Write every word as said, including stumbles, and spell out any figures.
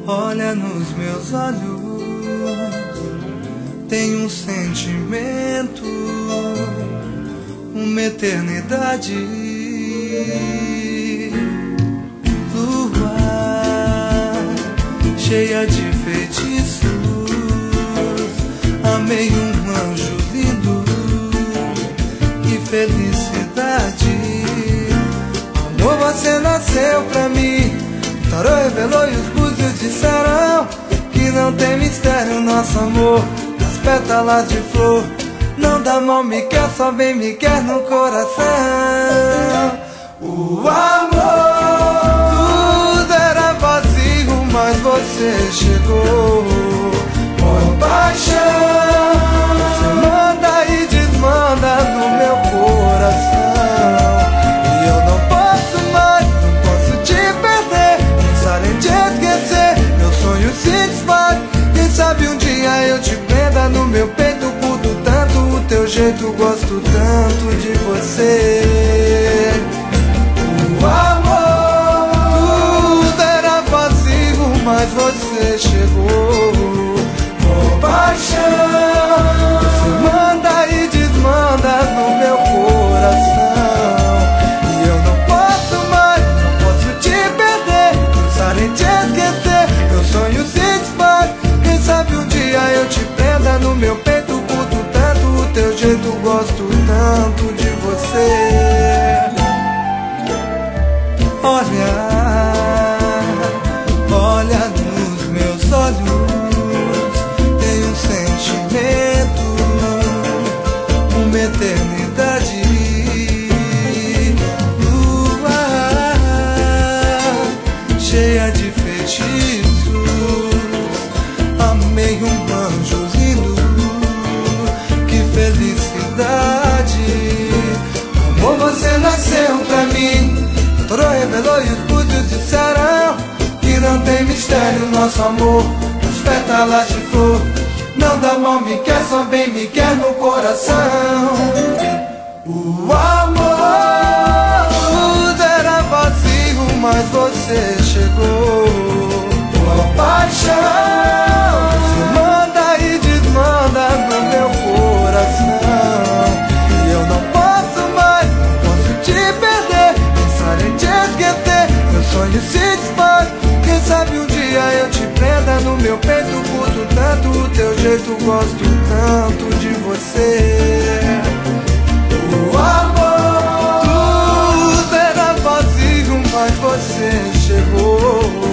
Olha nos meus olhos, tem um sentimento, uma eternidade. Lua cheia de feitiços, amei um anjo lindo. Que felicidade, amor, você nasceu pra mim. O tarô revelou e os búzios disseram que não tem mistério nosso amor. As pétalas de flor não dá mal, me quer, só bem me quer no coração. O amor, tudo era vazio, mas você chegou com paixão. Você manda e desmanda no meu coração. E eu não posso mais, não posso te perder. Pensar em te esquecer, meu sonho se desfaz. Quem sabe um dia eu te prenda no meu peito. Curto tanto o teu jeito, gosto tanto de você. O amor, tudo era vazio, mas você chegou com paixão. Você manda e desmanda no meu coração. E eu não posso mais, não posso te perder. Pensar em te esquecer, meu sonho se desfaz. Quem sabe um dia eu te prenda no meu peito. Curto tanto o teu jeito, gosto tanto de você. Olha, olha nos meus olhos, tem um sentimento, uma eternidade. Lua cheia de feitiços, amei um anjo lindo. Que felicidade, amor, você nasceu pra mim. O tarô revelou e os búzios disseram que não tem mistério nosso amor. As pétalas de flor não dá mal, me quer, só bem me quer no coração. O amor, tudo era vazio, mas você chegou com paixão. Você manda e desmanda no meu coração. E eu não posso mais, não posso te perder. Pensar em te esquecer, meu sonho se desfaz. Quem sabe um dia eu te prenda no meu peito. Curto tanto o teu jeito, gosto tanto de você. O amor, tudo era vazio, mas você chegou